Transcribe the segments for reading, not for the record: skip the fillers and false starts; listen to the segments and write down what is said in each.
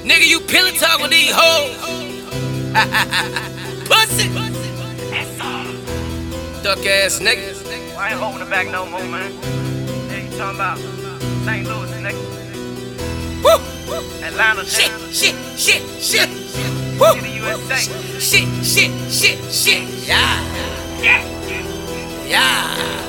Nigga, you pillow talk with these hoes. Pussy. Duck ass nigga. I ain't holding it back no more, man. Yeah, you talking about St. Louis, nigga. Woo! Atlanta, Shit. Woo! Woo! USA. Shit. Yeah.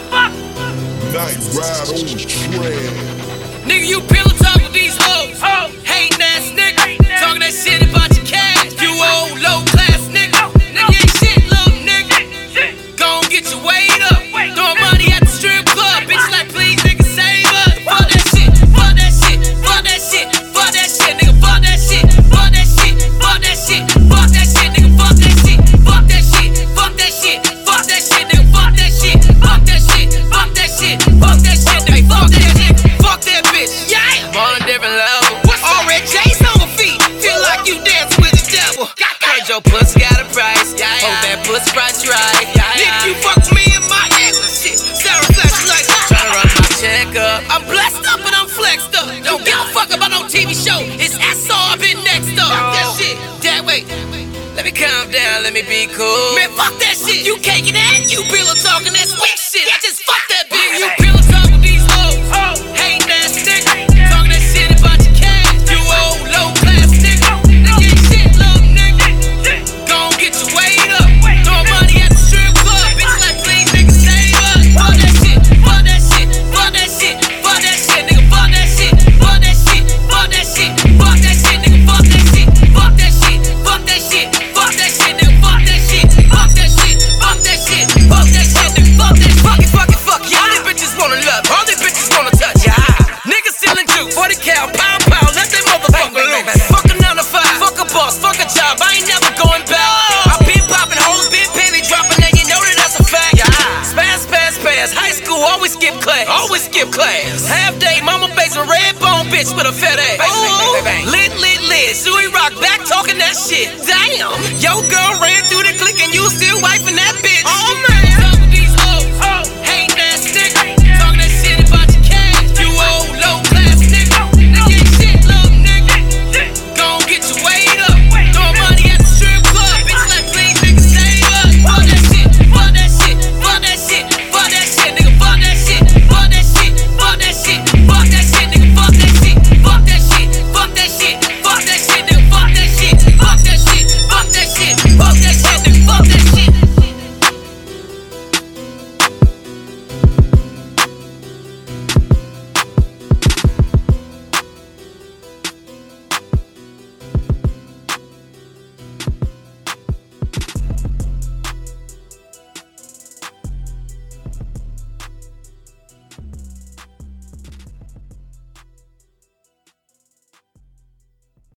Night ride on the train. Nigga, you pillow talk with these hoes. Hating ass nigga. Talking that shit about your cash. You old low class nigga. Nigga ain't shit, little nigga. Gon' get your weight up. Throwing money at the strip club. Bitch like, please, nigga, save us. Fuck that shit. Fuck that shit. Fuck that shit. Fuck that shit, nigga. Fuck that shit. Fuck that shit. Fuck that shit. Fuck that shit, nigga. Fuck that shit. Fuck that shit. Fuck that shit. Fuck that shit, nigga. Fuck that shit. Fuck that shit. Fuck that shit. Fuck that shit, nigga. Fuck that shit. Fuck that bitch. Yeah. I'm on a different level. Already J's on my feet. Feel like you dancing with the devil. Heard your pussy got a price. Hope that pussy price right. Nigga, you fuck with me and my ex. Shit. Sarah Flex like tryna run my check up. I'm blessed up and I'm flexed up. Don't give a fuck about no TV show. It's SR been next up. Fuck that shit. Dad, wait. Let me calm down. Let me be cool. Man, fuck that shit. You caking and you pillow talking that sweet shit. I just fuck that bitch. You pillow talk with these hoes. Hating ass nigga. Talking that shit about your cash. You old low class nigga. Nigga ain't shit, little nigga. Gon' get your weight up. Throwing money at the strip club. Bitch like, please, nigga, save us. Fuck that shit. Fuck that shit. Fuck that shit. Fuck that shit, nigga. Fuck that shit. Fuck that shit. Fuck that shit. Fuck that shit, nigga. Fuck that shit. Fuck that shit. Fuck that shit. Fuck that shit, nigga. Fuck that shit. Fuck that shit. Fuck that shit. Fuck that shit, nigga. Fuck that. Fuck it. All these bitches wanna love. All these bitches wanna touch. Niggas selling juice. 40 cal, pound. Let that motherfucker loose. Fuck a 9 to 5. Fuck a boss. Fuck a job. I ain't never going back. I been popping hoes, been penny dropping, and you know that that's a fact. Spaz. High school, always skip class. Half day, mama bakes a red bone bitch with a fat ass. Ooh, lit. Suey rock back talking that shit. Damn, yo girl ran through the clique and you still wiping that bitch. Oh man.